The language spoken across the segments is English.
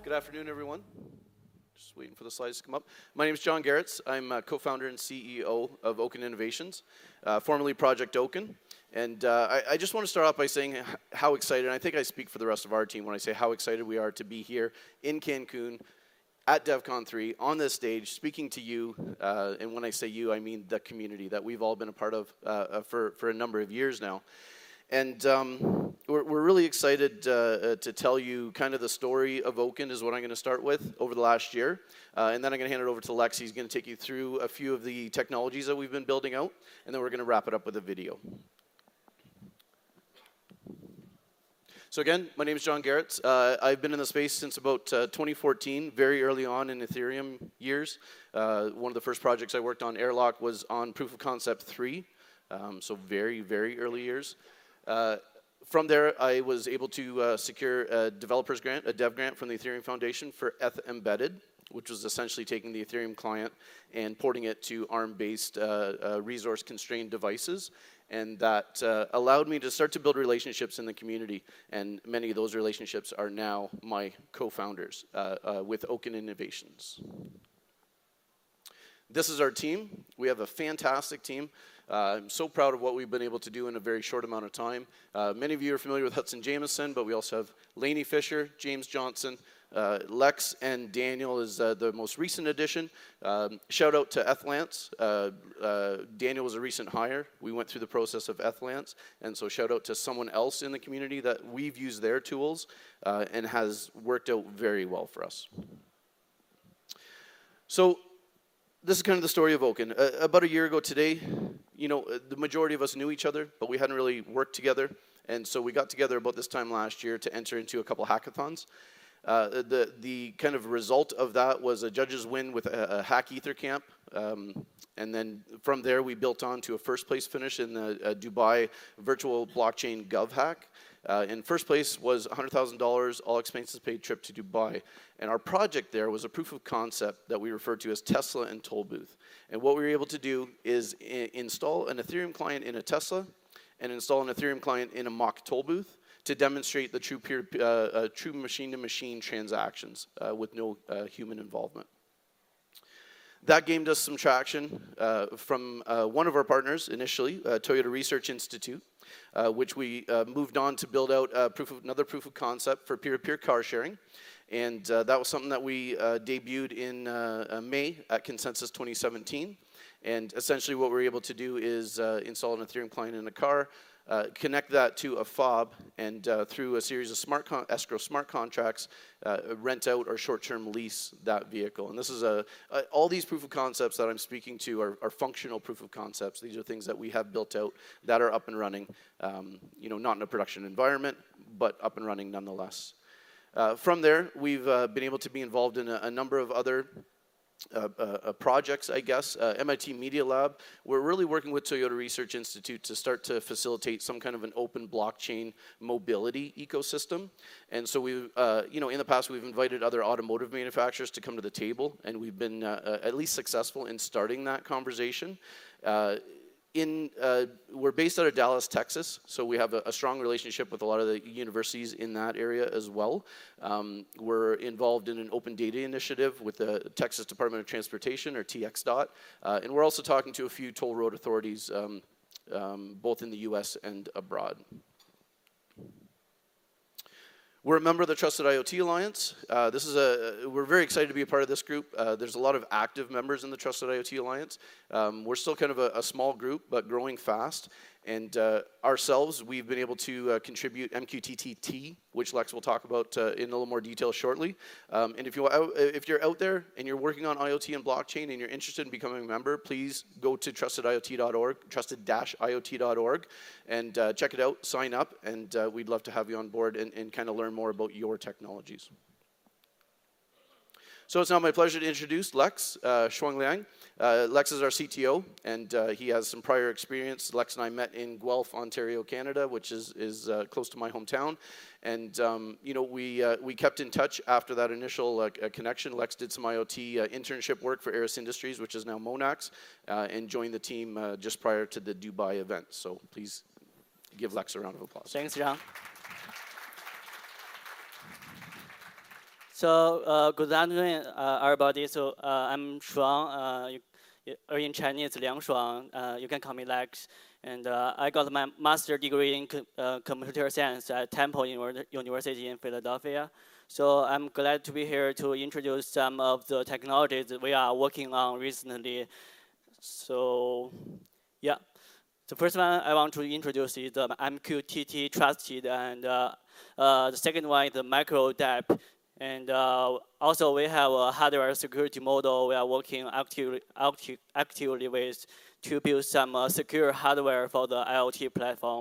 Good afternoon, everyone. Just waiting for the slides to come up. My name is John Garretts. I'm co-founder and CEO of Oaken Innovations, formerly Project Oaken. And I just want to start off by saying how excited, and I think I speak for the rest of our team when I say how excited we are to be here in Cancun at DevCon 3 on this stage speaking to you. And when I say you, I mean the community that we've all been a part of for a number of years now. And we're really excited to tell you kind of the story of Oaken is what I'm going to start with over the last year. And then I'm going to hand it over to Lex. He's going to take you through a few of the technologies that we've been building out. And then we're going to wrap it up with a video. So again, my name is John Garretts. I've been in the space since about 2014, very early on in Ethereum years. One of the first projects I worked on, Airlock, was on Proof of Concept 3. So very, very early years. From there, I was able to secure a developer's grant, a dev grant from the Ethereum Foundation for ETH Embedded, which was essentially taking the Ethereum client and porting it to ARM-based resource-constrained devices. And that allowed me to start to build relationships in the community. And many of those relationships are now my co-founders with Oaken Innovations. This is our team. We have a fantastic team. I'm so proud of what we've been able to do in a very short amount of time. Many of you are familiar with Hudson Jameson, but we also have Lainey Fisher, James Johnson, Lex, and Daniel is the most recent addition. Shout out to Ethlance. Daniel was a recent hire. We went through the process of Ethlance, and so shout out to someone else in the community that we've used their tools and has worked out very well for us. So this is kind of the story of Oaken. About a year ago today, you know, the majority of us knew each other, but we hadn't really worked together. And so we got together about this time last year to enter into a couple hackathons. The kind of result of that was a judge's win with a Hack Ether camp. And then from there, we built on to a first place finish in the Dubai Virtual Blockchain GovHack. And first place was $100,000, all expenses paid trip to Dubai. And our project there was a proof of concept that we referred to as Tesla and Toll Booth. And what we were able to do is install an Ethereum client in a Tesla and install an Ethereum client in a mock toll booth to demonstrate the true machine-to-machine transactions with no human involvement. That gained us some traction from one of our partners initially, Toyota Research Institute, which we moved on to build out another proof of concept for peer-to-peer car sharing. And that was something that we debuted in May at Consensus 2017. And essentially what we're able to do is install an Ethereum client in a car, connect that to a fob, and through a series of escrow smart contracts, rent out or short-term lease that vehicle. And this is all these proof of concepts that I'm speaking to are functional proof of concepts. These are things that we have built out that are up and running, you know, not in a production environment, but up and running nonetheless. From there, we've been able to be involved in a number of other projects, I guess. MIT Media Lab, we're really working with Toyota Research Institute to start to facilitate some kind of an open blockchain mobility ecosystem. And so we've, you know, in the past we've invited other automotive manufacturers to come to the table, and we've been at least successful in starting that conversation. We're based out of Dallas, Texas, so we have a strong relationship with a lot of the universities in that area as well. We're involved in an open data initiative with the Texas Department of Transportation, or TXDOT, and we're also talking to a few toll road authorities, both in the US and abroad. We're a member of the Trusted IoT Alliance. We're very excited to be a part of this group. There's a lot of active members in the Trusted IoT Alliance. We're still kind of a small group, but growing fast. And ourselves, we've been able to contribute MQTT, which Lex will talk about in a little more detail shortly. And if you're out there and you're working on IoT and blockchain and you're interested in becoming a member, please go to trustediot.org, trusted-iot.org, and check it out, sign up, and we'd love to have you on board and kind of learn more about your technologies. So it's now my pleasure to introduce Lex Shuang Liang. Lex is our CTO, and he has some prior experience. Lex and I met in Guelph, Ontario, Canada, which is close to my hometown. And you know, we kept in touch after that initial connection. Lex did some IoT internship work for Eris Industries, which is now Monax, and joined the team just prior to the Dubai event. So please give Lex a round of applause. Thanks, John. Good afternoon, everybody. I'm Shuang. Or in Chinese, Liang Shuang. You can call me Lex. And I got my master's degree in computer science at Temple University in Philadelphia. So I'm glad to be here to introduce some of the technologies that we are working on recently. So, yeah. The first one I want to introduce is the MQTT Trusted, and the second one is the MicroDAP. And also we have a hardware security model we are working actively with to build some secure hardware for the IoT platform.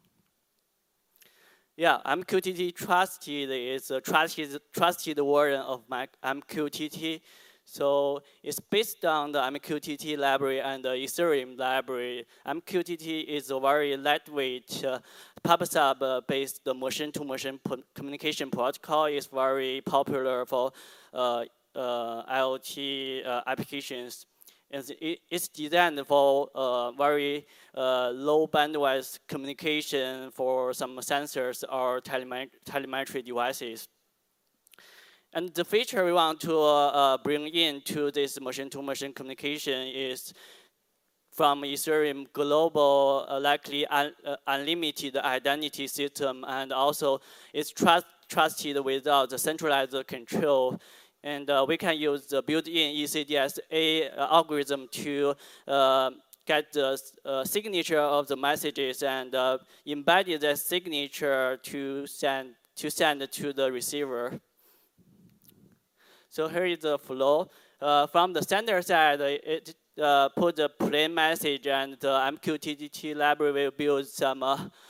Yeah, MQTT Trusted is a trusted version of MQTT. So it's based on the MQTT library and the Ethereum library. MQTT is a very lightweight PubSub-based machine-to-machine communication protocol. It's very popular for IoT applications. And it's designed for very low bandwidth communication for some sensors or telemetry devices. And the feature we want to bring into this machine-to-machine communication is from Ethereum global, likely unlimited identity system, and also it's trusted without the centralized control. And we can use the built-in ECDSA algorithm to get the signature of the messages and embed that signature to send to the receiver. So here is the flow. From the sender side, it put the plain message, and the MQTT library will build some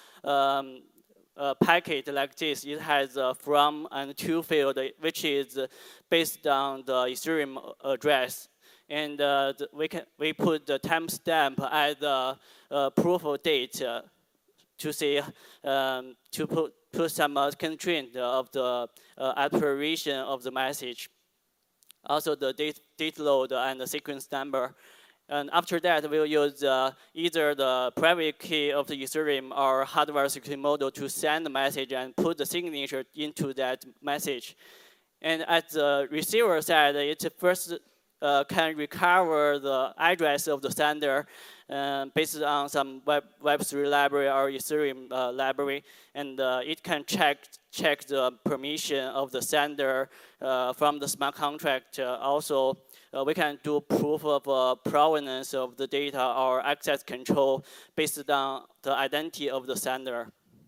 packet like this. It has a from and to field, which is based on the Ethereum address. And we put the timestamp as the proof of date to say to put some constraint of the expiration of the message. Also the date load and the sequence number. And after that, we'll use either the private key of the Ethereum or hardware security model to send the message and put the signature into that message. And at the receiver side, it first can recover the address of the sender based on some Web3 library or Ethereum library, and it can check the permission of the sender from the smart contract. Also, we can do proof of provenance of the data or access control based on the identity of the sender.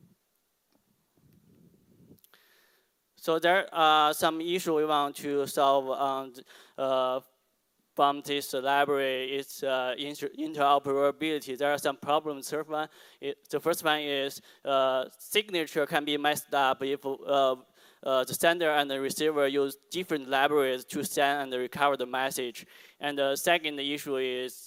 So there are some issues we want to solve on from this library. It's interoperability. There are some problems. The first one is signature can be messed up if the sender and the receiver use different libraries to send and recover the message. And the second issue is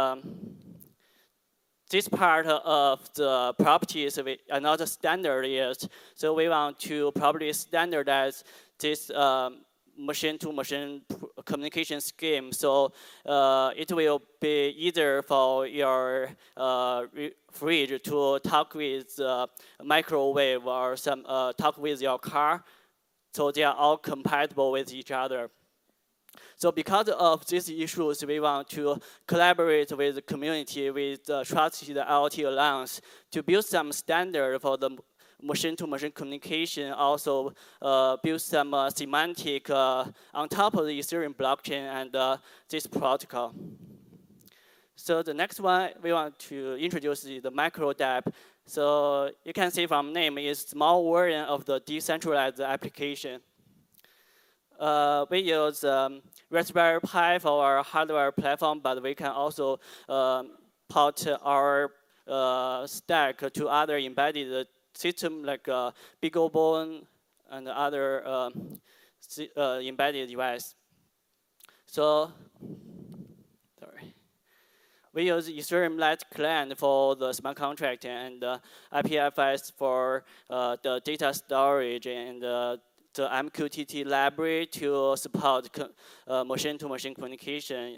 this part of the properties are not standard yet. So we want to probably standardize this machine-to-machine communication scheme. So it will be either for your fridge to talk with microwave or some talk with your car. So they are all compatible with each other. So because of these issues, we want to collaborate with the community, with the Trusted IoT Alliance to build some standard for the machine-to-machine communication, also build some semantic on top of the Ethereum blockchain and this protocol. So the next one we want to introduce is the MicroDAP. So you can see from name, it's small version of the decentralized application. We use Raspberry Pi for our hardware platform, but we can also port our stack to other embedded system like BeagleBone and other embedded device. So, sorry. We use Ethereum Light Client for the smart contract and IPFS for the data storage and the MQTT library to support machine-to-machine communication.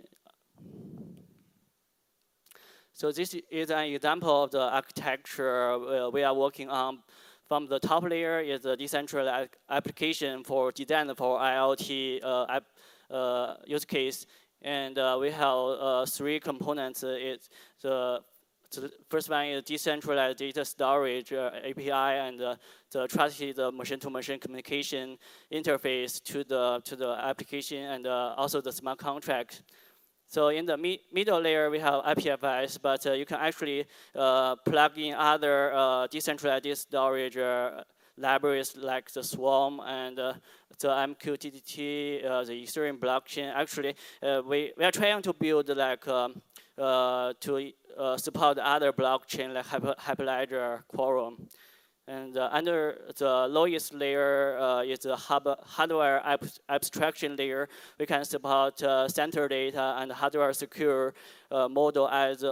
So this is an example of the architecture we are working on from the top layer is a decentralized application for design for IoT use case. And we have 3 components. It's the first one is decentralized data storage API and the trusted machine-to-machine communication interface to the application and also the smart contract. So in the middle layer, we have IPFS, but you can actually plug in other decentralized storage libraries like the Swarm and the MQTT, the Ethereum blockchain. Actually, we are trying to build like to support other blockchain like Hyperledger, Quorum. And under the lowest layer is the hardware abstraction layer. We can support center data and hardware secure model as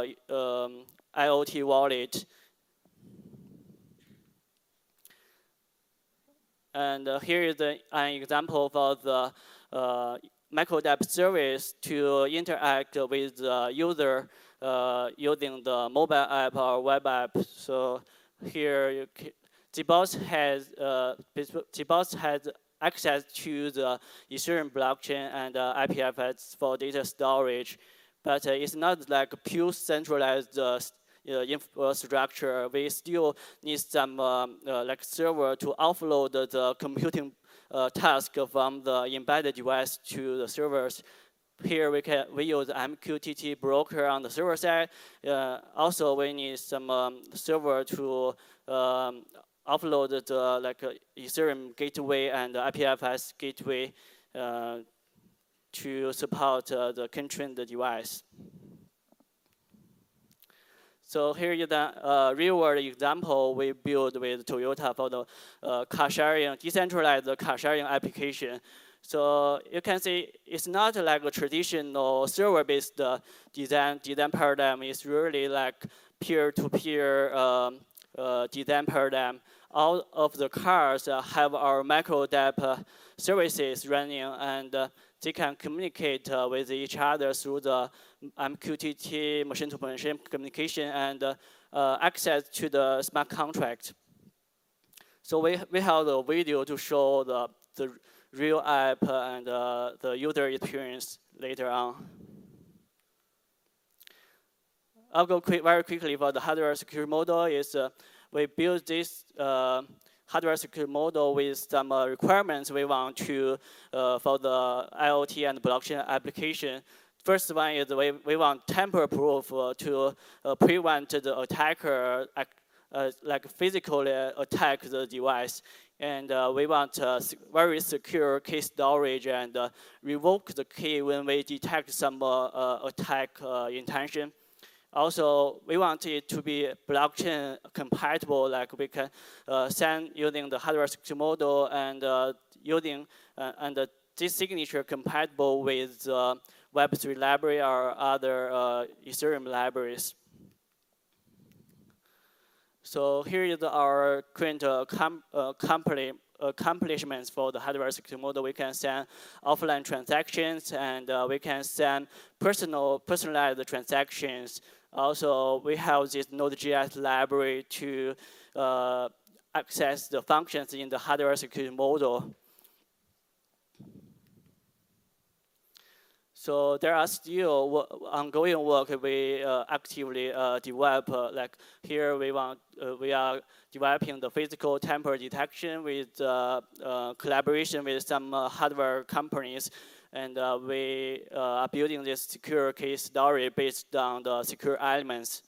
IoT wallet. And here is an example for the microdApp service to interact with the user using the mobile app or web app. So here, GBoss has access to the Ethereum blockchain and IPFS for data storage, but it's not like pure centralized infrastructure. We still need some like server to offload the computing task from the embedded device to the servers. Here we use MQTT broker on the server side. Also, we need some server to offload the like Ethereum gateway and IPFS gateway to support the constrained device. So here is the real-world example we built with Toyota for the car sharing, decentralized car sharing application. So you can see it's not like a traditional server-based design paradigm. It's really like peer-to-peer design paradigm. All of the cars have our microdApp services running, and they can communicate with each other through the MQTT machine-to-machine communication and access to the smart contract. So we have the video to show the real app and the user experience later on. I'll go very quickly for the hardware secure model. We built this hardware secure model with some requirements we want to for the IoT and blockchain application. First one is we want tamper-proof to prevent the attacker like physically attack the device. And we want very secure key storage and revoke the key when we detect some attack intention. Also, we want it to be blockchain compatible, like we can send using the hardware secure model and using and this signature compatible with Web3 library or other Ethereum libraries. So here is our current accomplishments for the hardware secure model. We can send offline transactions and we can send personalized transactions. Also, we have this Node.js library to access the functions in the hardware secure model. So there are still ongoing work we actively develop. Like here, we are developing the physical tamper detection with collaboration with some hardware companies, and we are building this secure key storage based on the secure elements.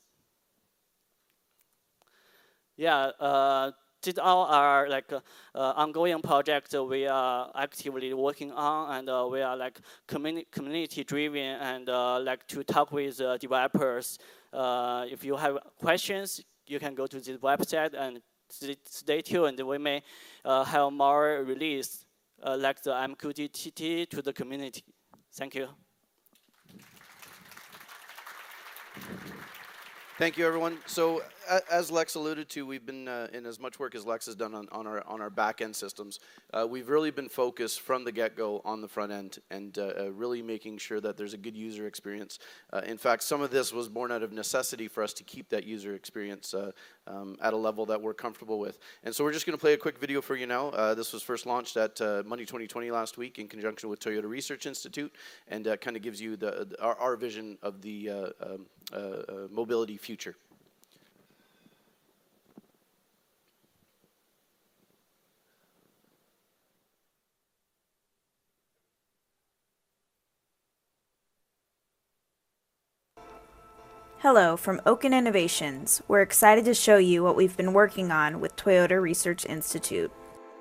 Yeah. These all are like ongoing projects we are actively working on, and we are like community driven and like to talk with developers. If you have questions, you can go to this website and stay tuned. We may have more release like the MQTT to the community. Thank you. Thank you, everyone. So, as Lex alluded to, we've been in as much work as Lex has done on our back-end systems. We've really been focused from the get-go on the front end and really making sure that there's a good user experience. In fact, some of this was born out of necessity for us to keep that user experience at a level that we're comfortable with. And so we're just going to play a quick video for you now. This was first launched at Money 2020 last week in conjunction with Toyota Research Institute, and kind of gives you our vision of the mobility future. Hello from Oaken Innovations. We're excited to show you what we've been working on with Toyota Research Institute.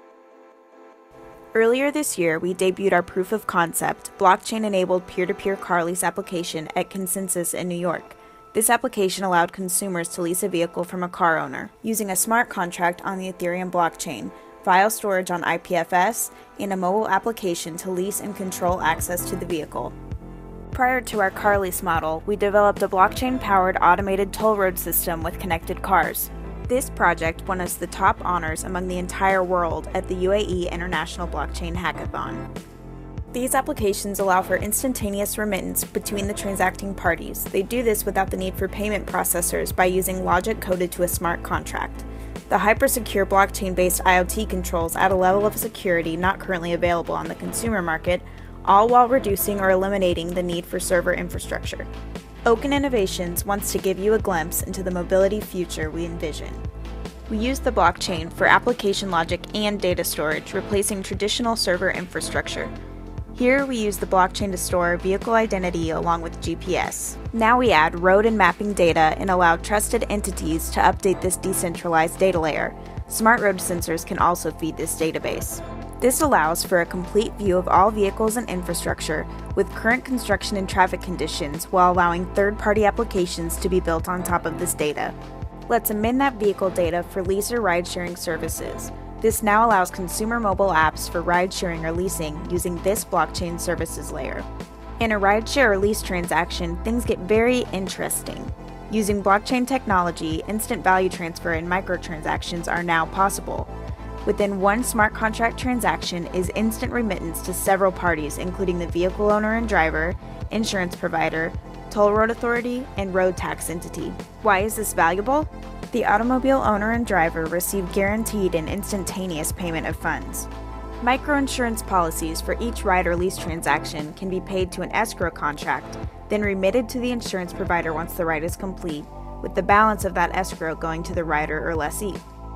Earlier this year, we debuted our proof of concept, blockchain-enabled peer-to-peer car lease application at Consensus in New York. This application allowed consumers to lease a vehicle from a car owner, using a smart contract on the Ethereum blockchain, file storage on IPFS, and a mobile application to lease and control access to the vehicle. Prior to our car lease model, we developed a blockchain-powered automated toll road system with connected cars. This project won us the top honors among the entire world at the UAE International Blockchain Hackathon. These applications allow for instantaneous remittance between the transacting parties. They do this without the need for payment processors by using logic coded to a smart contract. The hyper-secure blockchain-based IoT controls add a level of security not currently available on the consumer market, all while reducing or eliminating the need for server infrastructure. Oaken Innovations wants to give you a glimpse into the mobility future we envision. We use the blockchain for application logic and data storage, replacing traditional server infrastructure. Here we use the blockchain to store vehicle identity along with GPS. Now we add road and mapping data and allow trusted entities to update this decentralized data layer. Smart road sensors can also feed this database. This allows for a complete view of all vehicles and infrastructure with current construction and traffic conditions while allowing third-party applications to be built on top of this data. Let's amend that vehicle data for lease or ride-sharing services. This now allows consumer mobile apps for ride-sharing or leasing using this blockchain services layer. In a ride-share or lease transaction, things get very interesting. Using blockchain technology, instant value transfer and microtransactions are now possible. Within one smart contract transaction is instant remittance to several parties, including the vehicle owner and driver, insurance provider, toll road authority, and road tax entity. Why is this valuable? The automobile owner and driver receive guaranteed and instantaneous payment of funds. Microinsurance policies for each ride or lease transaction can be paid to an escrow contract, then remitted to the insurance provider once the ride is complete, with the balance of that escrow going to the rider or lessee.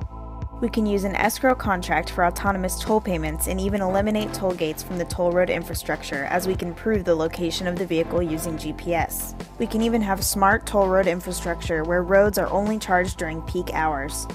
We can use an escrow contract for autonomous toll payments and even eliminate toll gates from the toll road infrastructure, as we can prove the location of the vehicle using GPS. We can even have smart toll road infrastructure where roads are only charged during peak hours.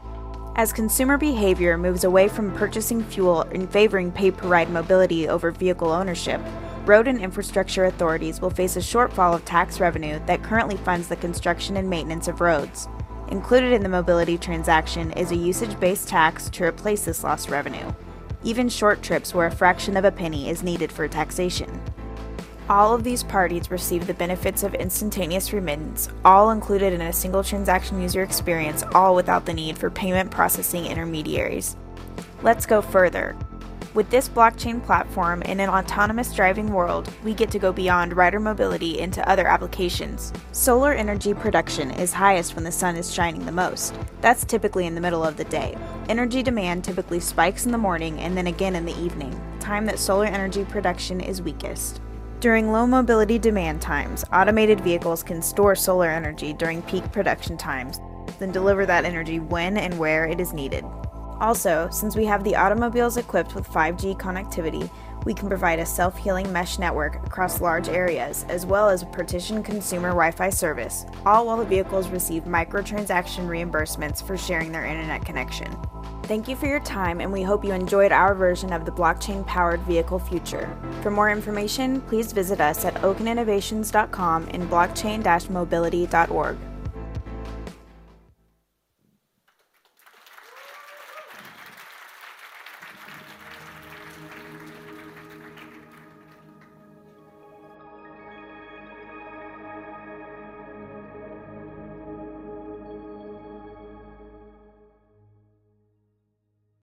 As consumer behavior moves away from purchasing fuel and favoring pay-per-ride mobility over vehicle ownership, road and infrastructure authorities will face a shortfall of tax revenue that currently funds the construction and maintenance of roads. Included in the mobility transaction is a usage-based tax to replace this lost revenue, even short trips where a fraction of a penny is needed for taxation. All of these parties receive the benefits of instantaneous remittance, all included in a single transaction user experience, all without the need for payment processing intermediaries. Let's go further. With this blockchain platform in an autonomous driving world, we get to go beyond rider mobility into other applications. Solar energy production is highest when the sun is shining the most. That's typically in the middle of the day. Energy demand typically spikes in the morning and then again in the evening, time that solar energy production is weakest. During low mobility demand times, automated vehicles can store solar energy during peak production times, then deliver that energy when and where it is needed. Also, since we have the automobiles equipped with 5G connectivity, we can provide a self-healing mesh network across large areas, as well as a partitioned consumer Wi-Fi service, all while the vehicles receive microtransaction reimbursements for sharing their internet connection. Thank you for your time, and we hope you enjoyed our version of the blockchain-powered vehicle future. For more information, please visit us at oakeninnovations.com and blockchain-mobility.org.